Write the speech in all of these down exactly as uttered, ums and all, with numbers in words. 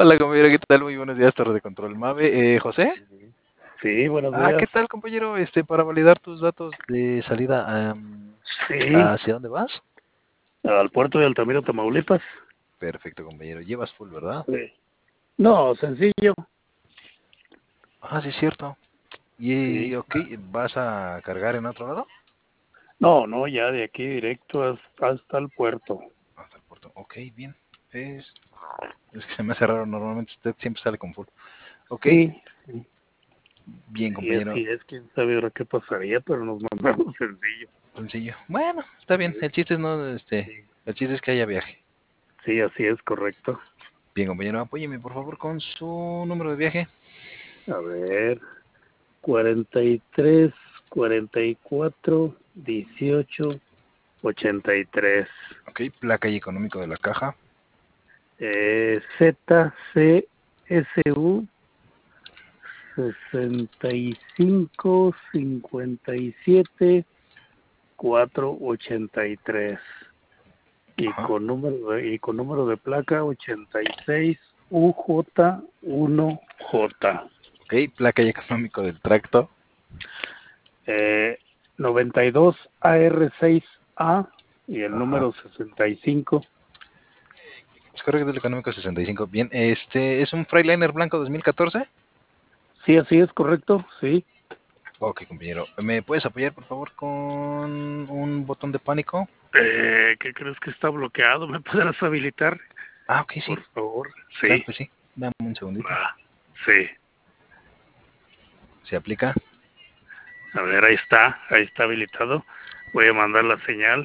Hola, compañero, ¿qué tal? Muy buenos días, Torre de Control. Mave, eh, ¿José? Sí, buenos Ah, ¿qué días. tal, compañero? Este, para validar tus datos de salida, am, Sí, ¿hacia dónde vas? al puerto de Altamira, Tamaulipas. Perfecto, compañero. Llevas full, ¿verdad? Sí. No, sencillo. Ah, sí, es cierto. Y, Sí. ok, ¿vas a cargar en otro lado? No, no, ya de aquí directo hasta, hasta el puerto. Hasta el puerto. Ok, bien. Es, es que se me hace raro, normalmente usted siempre sale con full. Ok, Sí, sí. bien, Sí, compañero. así es. Quién sabe ahora qué pasaría, pero nos mandamos sencillo. Sencillo. Bueno, está bien. El chiste es no, este, Sí, el chiste es que haya viaje. sí, así es, correcto. Bien, compañero, apóyeme por favor con su número de viaje. A ver, cuarenta y tres, cuarenta y cuatro, dieciocho, ochenta y tres. Ok, placa y económico de la caja. Eh, Z C S U sesenta y cinco, cincuenta y siete, cuatro ochenta y tres y Ajá. con número de, y con número de placa ochenta y seis U J uno J. Ok, placa y económico del tracto. Eh, noventa y dos A R seis A y el Ajá. número sesenta y cinco. Es correcto, el económico sesenta y cinco. Bien, este es un Freightliner blanco dos mil catorce. Sí, así es, correcto, sí. Ok, compañero. ¿Me puedes apoyar, por favor, con un botón de pánico? Eh, ¿Qué crees que está bloqueado? ¿Me podrás habilitar? Ah, ok, sí. Por favor. Claro Sí, que sí. Dame un segundito. va. Sí. ¿Se aplica? A ver, ahí está, ahí está habilitado. Voy a mandar la señal.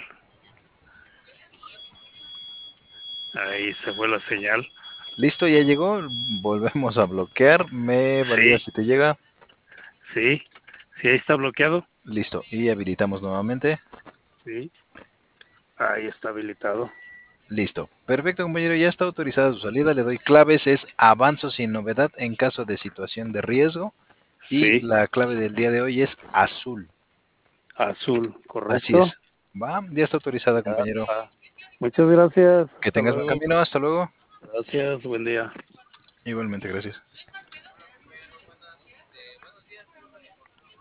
Ahí se fue la señal. Listo, ya llegó. Volvemos a bloquear. ¿Me valida Sí, si te llega? sí, sí, ahí está bloqueado. Listo. Y habilitamos nuevamente. Sí, ahí está habilitado. Listo. Perfecto, compañero. Ya está autorizada su salida. Le doy claves. Es avanzo sin novedad en caso de situación de riesgo. Y Sí, la clave del día de hoy es azul. azul, Así correcto. es. Va, ya está autorizada, Ya compañero. está. Muchas gracias. Que Hasta tengas buen luego. camino. Hasta luego. Gracias, buen día. Igualmente, gracias.